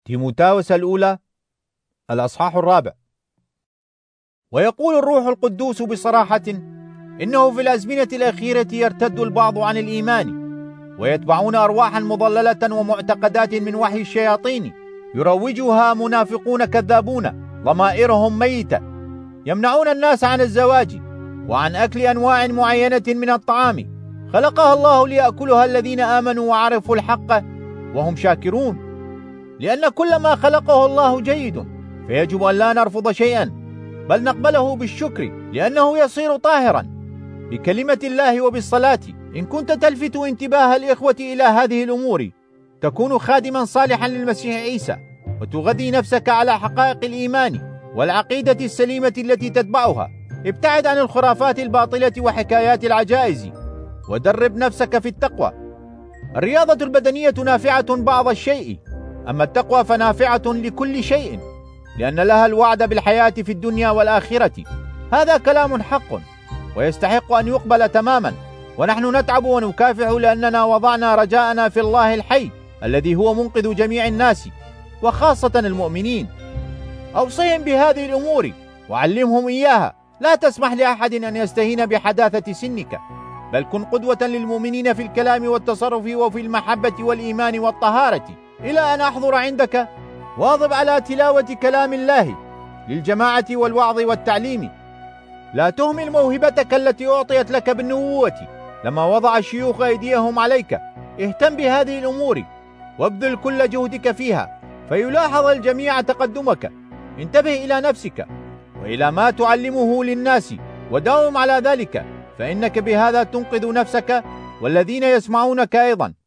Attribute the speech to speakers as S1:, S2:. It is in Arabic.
S1: تيموثاوس الأولى الأصحاح 4. ويقول الروح القدوس بصراحة إنه في الأزمنة الأخيرة يرتد البعض عن الإيمان ويتبعون أرواحا مضللة ومعتقدات من وحي الشياطين يروجها منافقون كذابون ضمائرهم ميتة، يمنعون الناس عن الزواج وعن أكل أنواع معينة من الطعام خلقها الله ليأكلها الذين آمنوا وعرفوا الحق وهم شاكرون، لأن كل ما خلقه الله جيد، فيجب أن لا نرفض شيئا بل نقبله بالشكر لأنه يصير طاهرا بكلمة الله وبالصلاة. إن كنت تلفت انتباه الإخوة إلى هذه الأمور تكون خادما صالحا للمسيح عيسى، وتغذي نفسك على حقائق الإيمان والعقيدة السليمة التي تتبعها. ابتعد عن الخرافات الباطلة وحكايات العجائز ودرب نفسك في التقوى. الرياضة البدنية نافعة بعض الشيء، أما التقوى فنافعة لكل شيء، لأن لها الوعد بالحياة في الدنيا والآخرة. هذا كلام حق ويستحق أن يقبل تماما، ونحن نتعب ونكافح لأننا وضعنا رجاءنا في الله الحي الذي هو منقذ جميع الناس وخاصة المؤمنين. أوصيهم بهذه الأمور وعلمهم إياها. لا تسمح لأحد أن يستهين بحداثة سنك، بل كن قدوة للمؤمنين في الكلام والتصرف وفي المحبة والإيمان والطهارة. إلى أن أحضر عندك واظب على تلاوة كلام الله للجماعة والوعظ والتعليم. لا تهمل موهبتك التي أعطيت لك بالنبوة لما وضع الشيوخ أيديهم عليك. اهتم بهذه الأمور وابذل كل جهدك فيها فيلاحظ الجميع تقدمك. انتبه إلى نفسك وإلى ما تعلمه للناس وداوم على ذلك، فإنك بهذا تنقذ نفسك والذين يسمعونك أيضا.